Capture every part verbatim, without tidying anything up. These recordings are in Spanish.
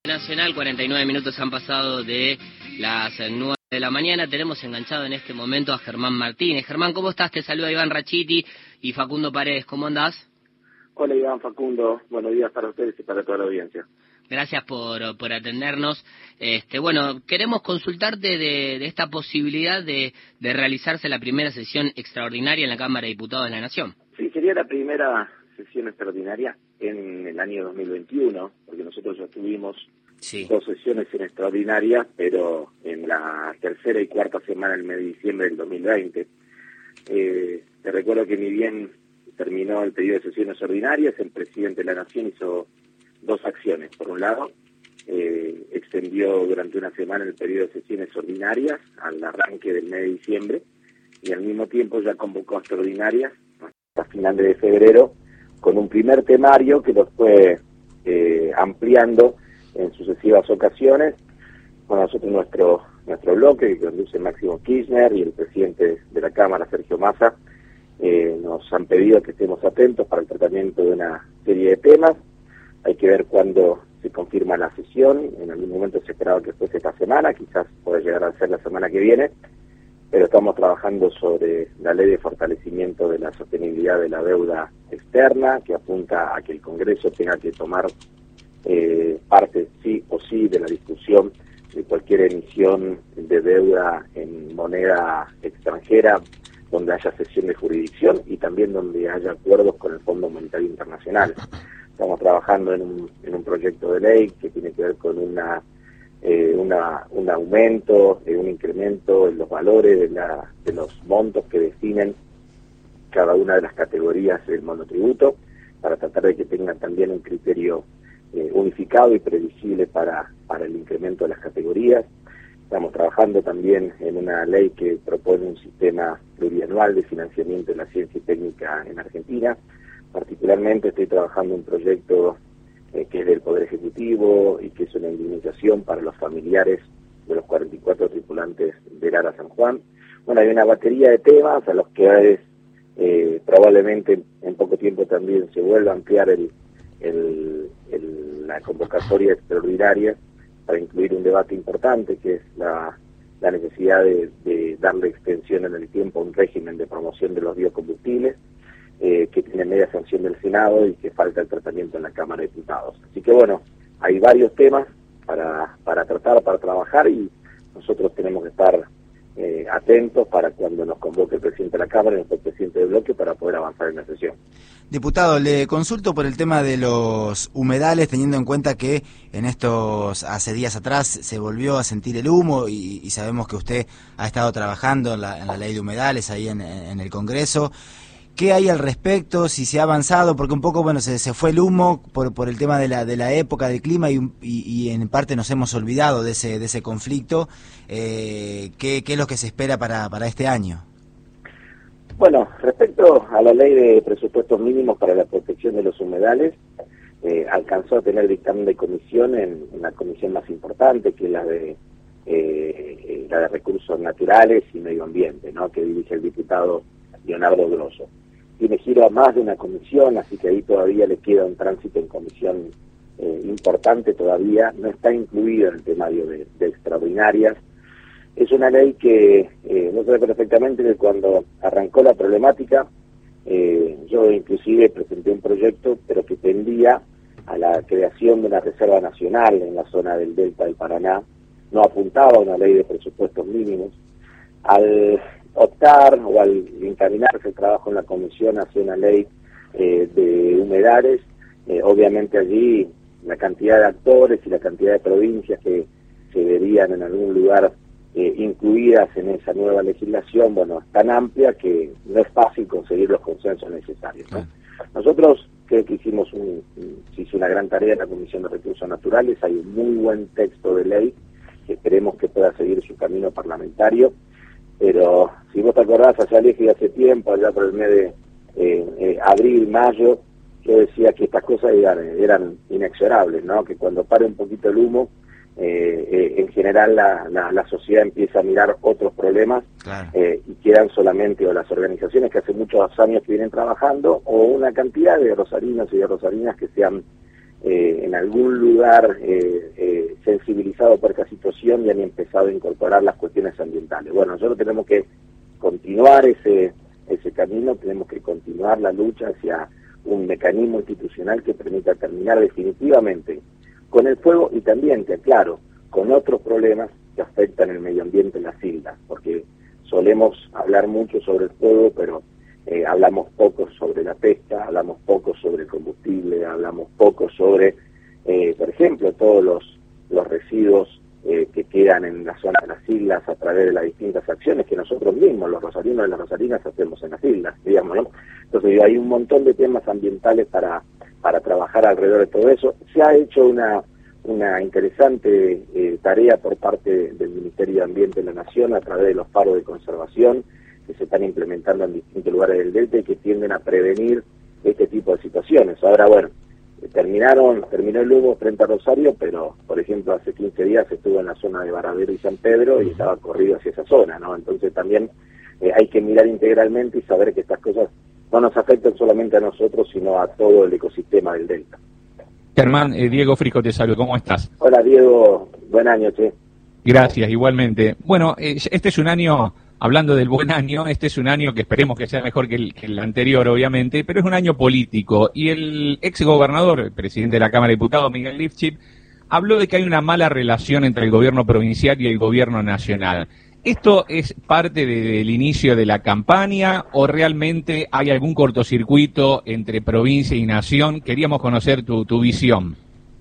Nacional, cuarenta y nueve minutos han pasado de las nueve de la mañana. Tenemos enganchado en este momento a Germán Martínez. Germán, ¿cómo estás? Te saluda Iván Rachiti y Facundo Paredes. ¿Cómo andás? Hola Iván, Facundo. Buenos días para ustedes y para toda la audiencia. Gracias por, por atendernos. Este, bueno, queremos consultarte de, de esta posibilidad de, de realizarse la primera sesión extraordinaria en la Cámara de Diputados de la Nación. Sí, sería la primera sesión extraordinaria en el año dos mil veintiuno, porque nosotros ya tuvimos sí. dos sesiones en extraordinaria, pero en la tercera y cuarta semana del mes de diciembre del dos mil veinte. Eh, te recuerdo que ni bien terminó el periodo de sesiones ordinarias, el presidente de la Nación hizo dos acciones. Por un lado, eh, extendió durante una semana el periodo de sesiones ordinarias al arranque del mes de diciembre y al mismo tiempo ya convocó extraordinarias hasta finales de febrero con un primer temario que lo fue eh, ampliando en sucesivas ocasiones. Bueno, nosotros nuestro nuestro bloque que conduce Máximo Kirchner y el presidente de la Cámara, Sergio Massa, eh, nos han pedido que estemos atentos para el tratamiento de una serie de temas. Hay que ver cuándo se confirma la sesión. En algún momento se esperaba que fuese esta semana, quizás pueda llegar a ser la semana que viene, pero estamos trabajando sobre la ley de fortalecimiento de la sostenibilidad de la deuda externa, que apunta a que el Congreso tenga que tomar eh, parte sí o sí de la discusión de cualquier emisión de deuda en moneda extranjera donde haya cesión de jurisdicción y también donde haya acuerdos con el Fondo Monetario Internacional. Estamos trabajando en un, en un proyecto de ley que tiene que ver con una eh, una un aumento, eh, un incremento en los valores de, la, de los montos que definen cada una de las categorías del monotributo, para tratar de que tengan también un criterio eh, unificado y previsible para, para el incremento de las categorías. Estamos trabajando también en una ley que propone un sistema plurianual de financiamiento de la ciencia y técnica en Argentina. Particularmente estoy trabajando en un proyecto eh, que es del Poder Ejecutivo y que es una indemnización para los familiares de los cuarenta y cuatro tripulantes del ARA San Juan. Bueno, hay una batería de temas a los que eh, probablemente en poco tiempo también se vuelva a ampliar el, el, el, la convocatoria extraordinaria para incluir un debate importante que es la, la necesidad de, de darle extensión en el tiempo a un régimen de promoción de los biocombustibles, Eh, que tiene media sanción del Senado y que falta el tratamiento en la Cámara de Diputados. Así que bueno, hay varios temas para, para tratar, para trabajar y nosotros tenemos que estar eh, atentos para cuando nos convoque el presidente de la Cámara y nuestro presidente del bloque para poder avanzar en la sesión. Diputado, le consulto por el tema de los humedales, teniendo en cuenta que en estos, hace días atrás, se volvió a sentir el humo y, y sabemos que usted ha estado trabajando en la, en la ley de humedales ahí en, en el Congreso. ¿Qué hay al respecto? Si se ha avanzado, porque un poco, bueno, se, se fue el humo por, por el tema de la de la época, del clima, y, y, y en parte nos hemos olvidado de ese de ese conflicto. Eh, ¿qué, ¿Qué es lo que se espera para, para este año? Bueno, respecto a la ley de presupuestos mínimos para la protección de los humedales, eh, alcanzó a tener dictamen de comisión en, en la comisión más importante, que es la de, eh, la de Recursos Naturales y Medio Ambiente, ¿no?, que dirige el diputado Leonardo Grosso. Tiene giro a más de una comisión, así que ahí todavía le queda un tránsito en comisión eh, importante todavía. No está incluido en el temario de, de extraordinarias. Es una ley que eh, no sabe perfectamente que cuando arrancó la problemática, eh, yo inclusive presenté un proyecto, pero que tendía a la creación de una reserva nacional en la zona del Delta del Paraná. No apuntaba a una ley de presupuestos mínimos. Al optar o al encaminarse el trabajo en la comisión hacia una ley eh, de humedales, eh, obviamente allí la cantidad de actores y la cantidad de provincias que se verían en algún lugar eh, incluidas en esa nueva legislación, bueno, es tan amplia que no es fácil conseguir los consensos necesarios, ¿no? Nosotros creo que hicimos un, se hizo una gran tarea en la Comisión de Recursos Naturales. Hay un muy buen texto de ley que esperemos que pueda seguir su camino parlamentario. Pero si vos te acordás, allá lejos hace tiempo, allá por el mes de eh, eh, abril, mayo, yo decía que estas cosas eran, eran inexorables, ¿no? Que cuando pare un poquito el humo, eh, eh, en general la, la, la sociedad empieza a mirar otros problemas, claro. eh, y quedan solamente o las organizaciones que hace muchos años que vienen trabajando o una cantidad de rosarinos y de rosarinas que se han eh, en algún lugar eh, eh, sensibilizados por esta situación y han empezado a incorporar las cuestiones ambientales. Bueno, nosotros tenemos que continuar ese, ese camino, tenemos que continuar la lucha hacia un mecanismo institucional que permita terminar definitivamente con el fuego y también, que aclaro, con otros problemas que afectan el medio ambiente en las islas, porque solemos hablar mucho sobre el fuego, pero eh, hablamos poco sobre la pesca, hablamos poco sobre el combustible, hablamos poco sobre, eh, por ejemplo, todos los, los residuos eh, que quedan en la zona de las islas a través de las distintas acciones que nosotros mismos, los rosarinos y las rosarinas, hacemos en las islas, digamos, ¿no? Entonces hay un montón de temas ambientales para, para trabajar alrededor de todo eso. Se ha hecho una una interesante eh, tarea por parte del Ministerio de Ambiente de la Nación a través de los faros de conservación que se están implementando en distintos lugares del delta y que tienden a prevenir este tipo de situaciones. Ahora, bueno, terminaron terminó el humo frente a Rosario, pero, por ejemplo, hace quince días estuvo en la zona de Varadero y San Pedro y estaba corrido hacia esa zona, ¿no? Entonces también eh, hay que mirar integralmente y saber que estas cosas no nos afectan solamente a nosotros, sino a todo el ecosistema del delta. Germán, eh, Diego Frico te saludo, ¿cómo estás? Hola Diego, buen año, che. Gracias, igualmente. Bueno, eh, este es un año, hablando del buen año, este es un año que esperemos que sea mejor que el, que el anterior, obviamente, pero es un año político. Y el ex gobernador, el presidente de la Cámara de Diputados, Miguel Lifchip, habló de que hay una mala relación entre el gobierno provincial y el gobierno nacional. ¿Esto es parte de, del inicio de la campaña o realmente hay algún cortocircuito entre provincia y nación? Queríamos conocer tu, tu visión.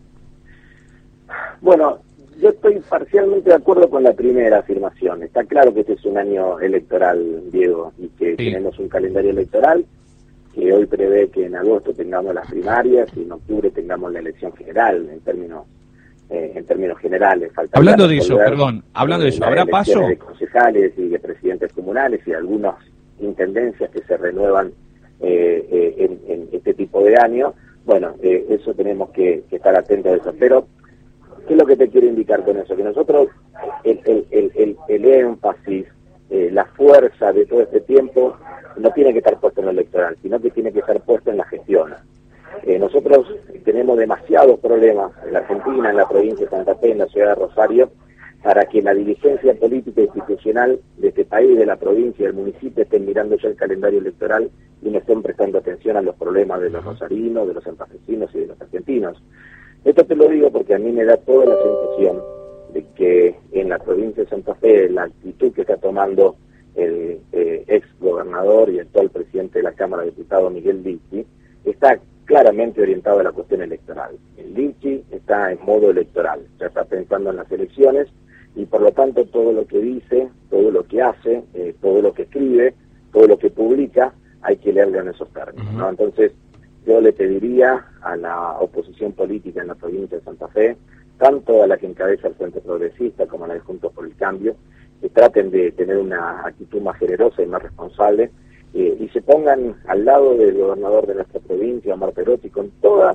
Bueno, yo estoy parcialmente de acuerdo con la primera afirmación. Está claro que este es un año electoral, Diego, y que sí. Tenemos un calendario electoral que hoy prevé que en agosto tengamos las primarias y en octubre tengamos la elección general en términos Eh, en términos generales. Hablando de eso, perdón, hablando de eso, ¿habrá paso? De concejales y de presidentes comunales y algunas intendencias que se renuevan eh, eh, en, en este tipo de año. Bueno, eh, eso tenemos que, que estar atentos a eso. Pero, ¿qué es lo que te quiero indicar con eso? Que nosotros, el, el, el, el, el énfasis, eh, la fuerza de todo este tiempo, no tiene que estar puesto en lo electoral, sino que tiene que estar puesto en la gestión. Eh, nosotros tenemos demasiados problemas en la Argentina, en la provincia de Santa Fe, en la ciudad de Rosario, para que la dirigencia política e institucional de este país, de la provincia y del municipio estén mirando ya el calendario electoral y no estén prestando atención a los problemas de los rosarinos, de los santafesinos y de los argentinos. Esto te lo digo porque a mí me da toda la sensación de que en la provincia de Santa Fe la actitud que está tomando el eh, ex gobernador y actual presidente de la Cámara de Diputados, Miguel Lifchip, está claramente orientado a la cuestión electoral. El Lifchip está en modo electoral, ya está pensando en las elecciones y por lo tanto todo lo que dice, todo lo que hace, eh, todo lo que escribe, todo lo que publica, hay que leerlo en esos términos, ¿no? Entonces yo le pediría a la oposición política en la provincia de Santa Fe, tanto a la que encabeza el Frente Progresista como a la de Juntos por el Cambio, que traten de tener una actitud más generosa y más responsable, Eh, y se pongan al lado del gobernador de nuestra provincia, Omar Perotti, con todas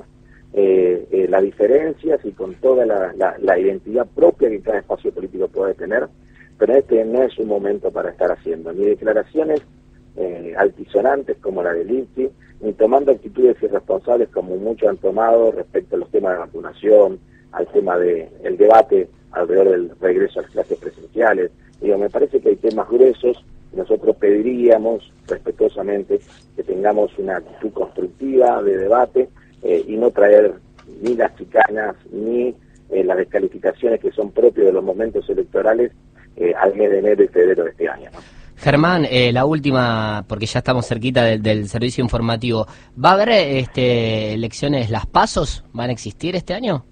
eh, eh, las diferencias y con toda la, la, la identidad propia que cada espacio político puede tener, pero este no es un momento para estar haciendo ni declaraciones eh, altisonantes como la de Lifchip, ni tomando actitudes irresponsables como muchos han tomado respecto a los temas de vacunación, al tema del de, debate alrededor del regreso a las clases presenciales. Digo, me parece que hay temas gruesos. Nosotros pediríamos respetuosamente que tengamos una actitud constructiva de debate eh, y no traer ni las chicanas ni eh, las descalificaciones que son propios de los momentos electorales eh, al mes de enero y febrero de este año, ¿no? Germán, eh, la última, porque ya estamos cerquita del, del servicio informativo. ¿Va a haber este, elecciones, las PASOs? ¿Van a existir este año?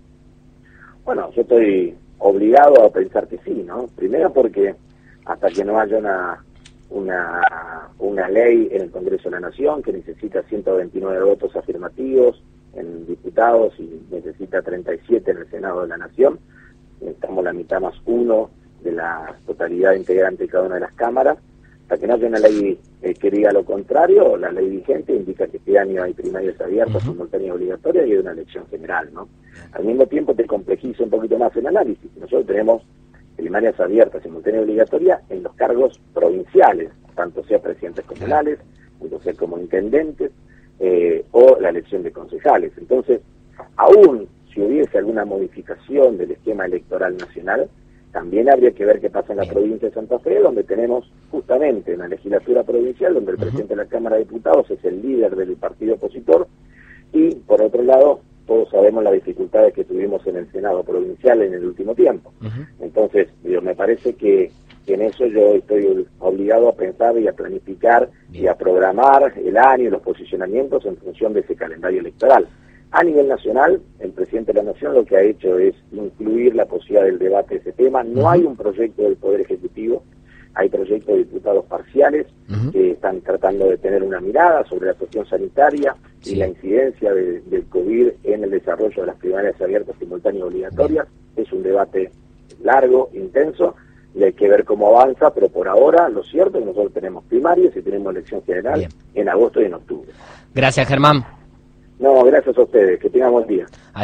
Bueno, yo estoy obligado a pensar que sí, ¿no? Primero porque hasta que no haya una una una ley en el Congreso de la Nación que necesita ciento veintinueve votos afirmativos en diputados y necesita treinta y siete en el Senado de la Nación. Estamos la mitad más uno de la totalidad integrante de cada una de las cámaras. Hasta que no haya una ley eh, que diga lo contrario, la ley vigente indica que este año hay primarias abiertas, uh-huh. simultáneas y obligatorias y hay una elección general, ¿no? Al mismo tiempo te complejiza un poquito más el análisis. Nosotros tenemos primarias abiertas, simultáneas y obligatorias en los cargos provinciales, tanto sea presidentes comunales, tanto sea como intendentes, eh, o la elección de concejales. Entonces, aún si hubiese alguna modificación del esquema electoral nacional, también habría que ver qué pasa en la provincia de Santa Fe, donde tenemos justamente una legislatura provincial, donde el uh-huh. presidente de la Cámara de Diputados es el líder del partido opositor, y por otro lado, todos sabemos las dificultades que tuvimos en el Senado provincial en el último tiempo. Uh-huh. Entonces, digo, me parece que en eso yo estoy obligado a pensar y a planificar Bien. y a programar el año y los posicionamientos en función de ese calendario electoral. A nivel nacional, el presidente de la Nación lo que ha hecho es incluir la posibilidad del debate de ese tema. No uh-huh. hay un proyecto del Poder Ejecutivo, hay proyectos de diputados parciales uh-huh. que están tratando de tener una mirada sobre la cuestión sanitaria sí. y la incidencia de, del COVID en el desarrollo de las primarias abiertas, simultáneas y obligatorias. Uh-huh. Es un debate largo, intenso, y hay que ver cómo avanza, pero por ahora lo cierto es que nosotros tenemos primarias y tenemos elección general Bien. en agosto y en octubre. Gracias, Germán. No, gracias a ustedes. Que tengan buen día.